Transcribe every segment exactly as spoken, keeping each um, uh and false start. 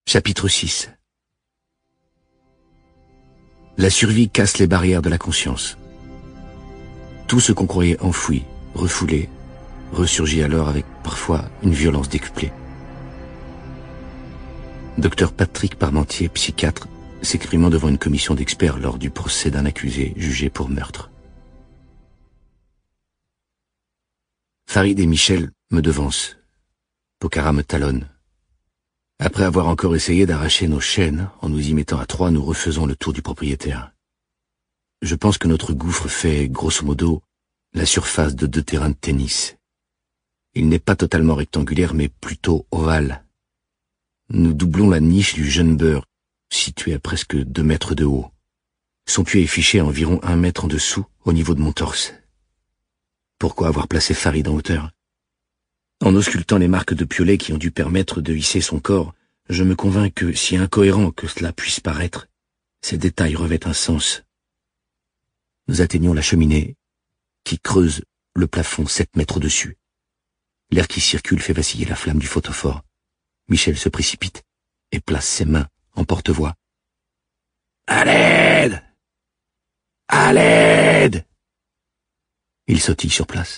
Chapitre six. La survie casse les barrières de la conscience. Tout ce qu'on croyait enfoui, refoulé, ressurgit alors avec parfois une violence décuplée. Docteur Patrick Parmentier, psychiatre, s'exprimant devant une commission d'experts lors du procès d'un accusé jugé pour meurtre. Farid et Michel me devancent. Pokhara me talonne. Après avoir encore essayé d'arracher nos chaînes, en nous y mettant à trois, nous refaisons le tour du propriétaire. Je pense que notre gouffre fait, grosso modo, la surface de deux terrains de tennis. Il n'est pas totalement rectangulaire, mais plutôt ovale. Nous doublons la niche du jeune beurre, situé à presque deux mètres de haut. Son puits est fiché à environ un mètre en dessous, au niveau de mon torse. Pourquoi avoir placé Farid en hauteur ? En auscultant les marques de piolet qui ont dû permettre de hisser son corps, je me convainc que, si incohérent que cela puisse paraître, ces détails revêtent un sens. Nous atteignons la cheminée, qui creuse le plafond sept mètres au-dessus. L'air qui circule fait vaciller la flamme du photophore. Michel se précipite et place ses mains en porte-voix. « À l'aide ! À l'aide !» Il sautille sur place.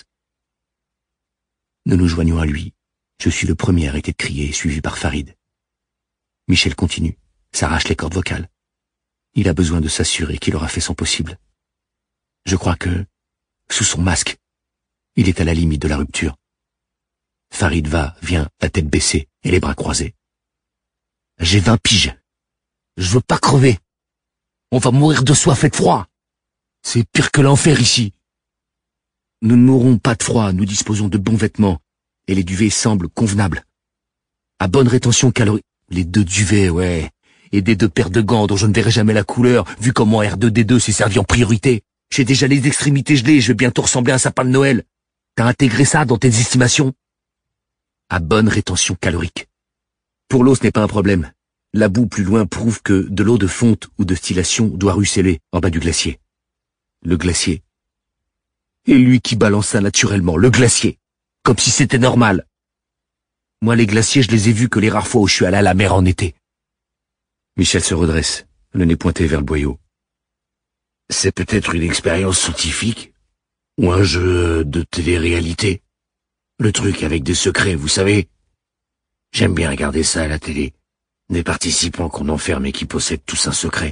Nous nous joignons à lui. Je suis le premier à arrêter de crier, suivi par Farid. Michel continue, s'arrache les cordes vocales. Il a besoin de s'assurer qu'il aura fait son possible. Je crois que, sous son masque, il est à la limite de la rupture. Farid va, vient, la tête baissée et les bras croisés. J'ai vingt piges. Je veux pas crever. On va mourir de soif et de froid. C'est pire que l'enfer ici. Nous ne mourrons pas de froid, nous disposons de bons vêtements, et les duvets semblent convenables. À bonne rétention calorique, les deux duvets, ouais, et des deux paires de gants dont je ne verrai jamais la couleur, vu comment R deux D deux s'est servi en priorité. J'ai déjà les extrémités gelées, je vais bientôt ressembler à un sapin de Noël. T'as intégré ça dans tes estimations ? À bonne rétention calorique. Pour l'eau, ce n'est pas un problème. La boue plus loin prouve que de l'eau de fonte ou de distillation doit ruisseler en bas du glacier. Le glacier. Et lui qui balance ça naturellement, le glacier. Comme si c'était normal. Moi, les glaciers, je les ai vus que les rares fois où je suis allé à la mer en été. Michel se redresse, le nez pointé vers le boyau. C'est peut-être une expérience scientifique, ou un jeu de télé-réalité. Le truc avec des secrets, vous savez. J'aime bien regarder ça à la télé. Des participants qu'on enferme et qui possèdent tous un secret.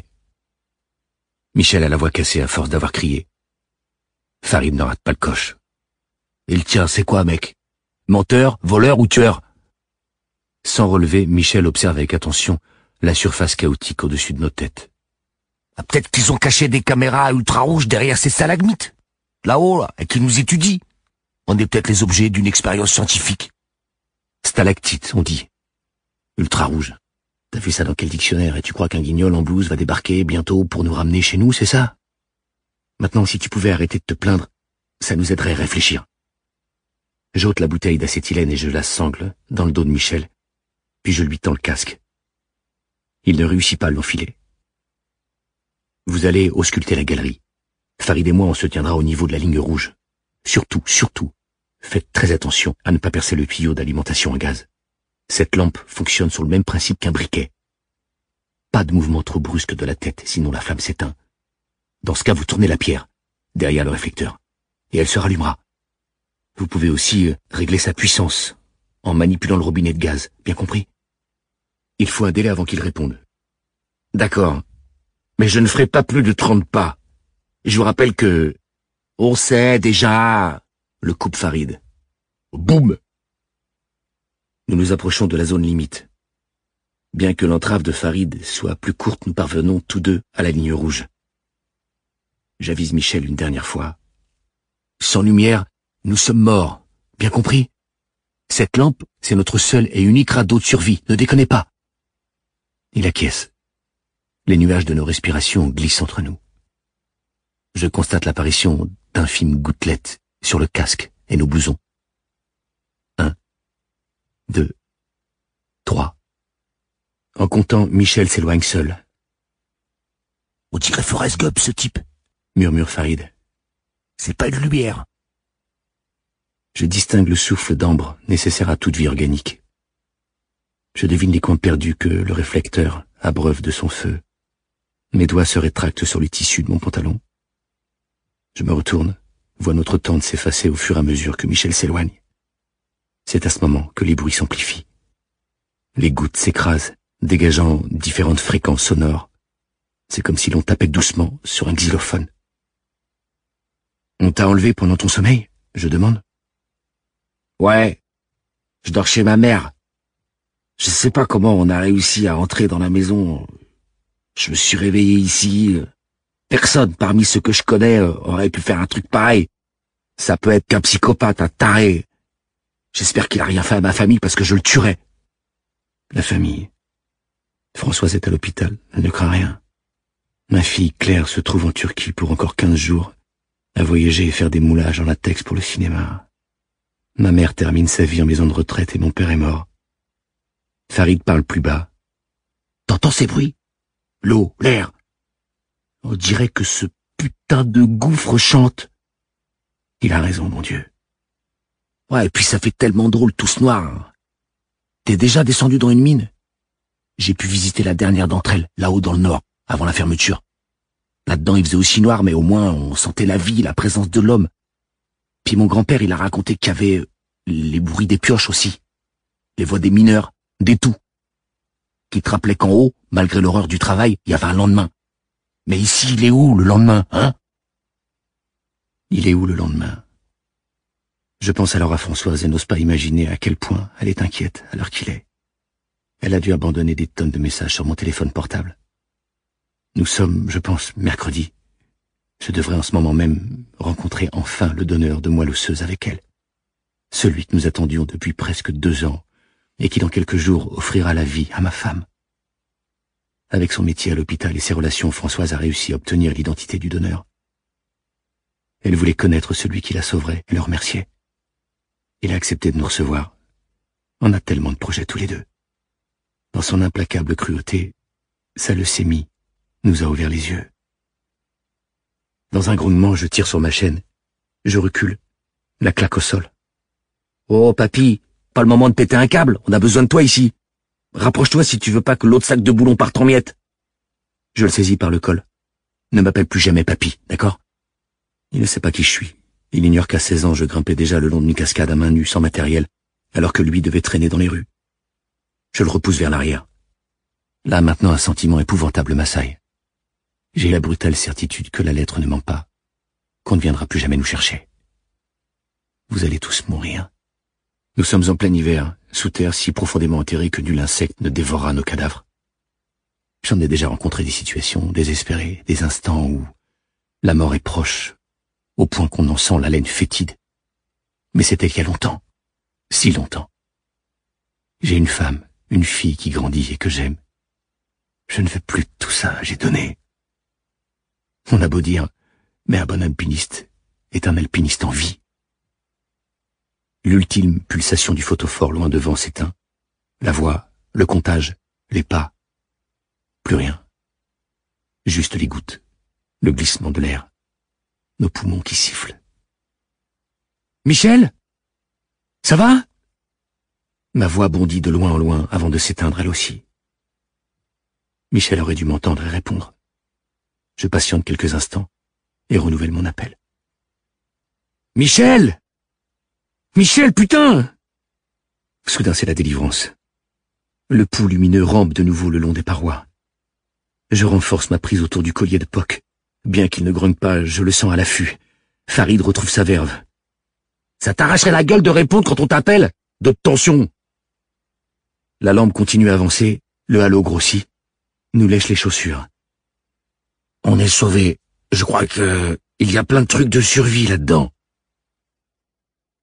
Michel a la voix cassée à force d'avoir crié. Farid ne rate pas le coche. Il tient, c'est quoi, mec? Menteur, voleur ou tueur? Sans relever, Michel observe avec attention la surface chaotique au-dessus de nos têtes. Ah, peut-être qu'ils ont caché des caméras ultra-rouges derrière ces stalagmites. Là-haut, là, et qu'ils nous étudient. On est peut-être les objets d'une expérience scientifique. Stalactite, on dit. Ultra-rouge. T'as vu ça dans quel dictionnaire? Et tu crois qu'un guignol en blouse va débarquer bientôt pour nous ramener chez nous, c'est ça? Maintenant, si tu pouvais arrêter de te plaindre, ça nous aiderait à réfléchir. J'ôte la bouteille d'acétylène et je la sangle dans le dos de Michel, puis je lui tends le casque. Il ne réussit pas à l'enfiler. Vous allez ausculter la galerie. Farid et moi, on se tiendra au niveau de la ligne rouge. Surtout, surtout, faites très attention à ne pas percer le tuyau d'alimentation en gaz. Cette lampe fonctionne sur le même principe qu'un briquet. Pas de mouvement trop brusque de la tête, sinon la flamme s'éteint. Dans ce cas, vous tournez la pierre, derrière le réflecteur, et elle se rallumera. Vous pouvez aussi euh, régler sa puissance, en manipulant le robinet de gaz, bien compris? Il faut un délai avant qu'il réponde. D'accord, mais je ne ferai pas plus de trente pas. Je vous rappelle que... On sait déjà, le coupe Farid. Boum! Nous nous approchons de la zone limite. Bien que l'entrave de Farid soit plus courte, nous parvenons tous deux à la ligne rouge. J'avise Michel une dernière fois. Sans lumière, nous sommes morts, bien compris? Cette lampe, c'est notre seul et unique radeau de survie, ne déconnez pas. Il acquiesce. Les nuages de nos respirations glissent entre nous. Je constate l'apparition d'infimes gouttelettes sur le casque et nos blousons. Un, deux, trois. En comptant, Michel s'éloigne seul. On dirait Forrest Gump, ce type, murmure Farid. C'est pas une lumière. Je distingue le souffle d'ambre nécessaire à toute vie organique. Je devine les coins perdus que le réflecteur abreuve de son feu. Mes doigts se rétractent sur le tissu de mon pantalon. Je me retourne, vois notre tente s'effacer au fur et à mesure que Michel s'éloigne. C'est à ce moment que les bruits s'amplifient. Les gouttes s'écrasent, dégageant différentes fréquences sonores. C'est comme si l'on tapait doucement sur un xylophone. « On t'a enlevé pendant ton sommeil ?» je demande. « Ouais, je dors chez ma mère. Je sais pas comment on a réussi à entrer dans la maison. Je me suis réveillé ici. Personne parmi ceux que je connais aurait pu faire un truc pareil. Ça peut être qu'un psychopathe, un taré. J'espère qu'il a rien fait à ma famille parce que je le tuerais. » La famille. Françoise est à l'hôpital, elle ne craint rien. Ma fille Claire se trouve en Turquie pour encore quinze jours, à voyager et faire des moulages en latex pour le cinéma. Ma mère termine sa vie en maison de retraite et mon père est mort. Farid parle plus bas. « T'entends ces bruits? L'eau, l'air. On dirait que ce putain de gouffre chante. » Il a raison, mon Dieu. Ouais, et puis ça fait tellement drôle tout ce noir. Hein. T'es déjà descendu dans une mine? J'ai pu visiter la dernière d'entre elles, là-haut dans le nord, avant la fermeture. Là-dedans, il faisait aussi noir, mais au moins, on sentait la vie, la présence de l'homme. Puis mon grand-père, il a raconté qu'il y avait les bruits des pioches aussi. Les voix des mineurs, des tout. Qui te rappelaient qu'en haut, malgré l'horreur du travail, il y avait un lendemain. Mais ici, il est où, le lendemain, hein? Il est où, le lendemain? Je pense alors à Françoise et n'ose pas imaginer à quel point elle est inquiète à l'heure qu'il est. Elle a dû abandonner des tonnes de messages sur mon téléphone portable. Nous sommes, je pense, mercredi. Je devrais en ce moment même rencontrer enfin le donneur de moelle osseuse avec elle. Celui que nous attendions depuis presque deux ans et qui dans quelques jours offrira la vie à ma femme. Avec son métier à l'hôpital et ses relations, Françoise a réussi à obtenir l'identité du donneur. Elle voulait connaître celui qui la sauverait et le remercier. Il a accepté de nous recevoir. On a tellement de projets tous les deux. Dans son implacable cruauté, sa leucémie nous a ouvert les yeux. Dans un grondement, je tire sur ma chaîne. Je recule, la claque au sol. « Oh, papy, pas le moment de péter un câble, on a besoin de toi ici. Rapproche-toi si tu veux pas que l'autre sac de boulons parte en miettes. » Je le saisis par le col. « Ne m'appelle plus jamais papy, d'accord ?» Il ne sait pas qui je suis. Il ignore qu'à seize ans, je grimpais déjà le long d'une cascade à main nue, sans matériel, alors que lui devait traîner dans les rues. Je le repousse vers l'arrière. Là, maintenant, un sentiment épouvantable m'assaille. J'ai la brutale certitude que la lettre ne ment pas, qu'on ne viendra plus jamais nous chercher. Vous allez tous mourir. Nous sommes en plein hiver, sous terre si profondément enterrée que nul insecte ne dévorera nos cadavres. J'en ai déjà rencontré des situations désespérées, des instants où la mort est proche, au point qu'on en sent la laine fétide. Mais c'était il y a longtemps, si longtemps. J'ai une femme, une fille qui grandit et que j'aime. Je ne veux plus de tout ça, j'ai donné. On a beau dire, mais un bon alpiniste est un alpiniste en vie. L'ultime pulsation du photophore loin devant s'éteint. La voix, le comptage, les pas. Plus rien. Juste les gouttes, le glissement de l'air, nos poumons qui sifflent. « Michel ? Ça va ?» Ma voix bondit de loin en loin avant de s'éteindre elle aussi. Michel aurait dû m'entendre et répondre. Je patiente quelques instants et renouvelle mon appel. « Michel ! Michel, putain !» Soudain, c'est la délivrance. Le pouls lumineux rampe de nouveau le long des parois. Je renforce ma prise autour du collier de Poc. Bien qu'il ne grogne pas, je le sens à l'affût. Farid retrouve sa verve. « Ça t'arracherait la gueule de répondre quand on t'appelle ? D'autres tensions !» La lampe continue à avancer, le halo grossit, nous lèche les chaussures. « On est sauvés. Je crois que il y a plein de trucs de survie là-dedans. »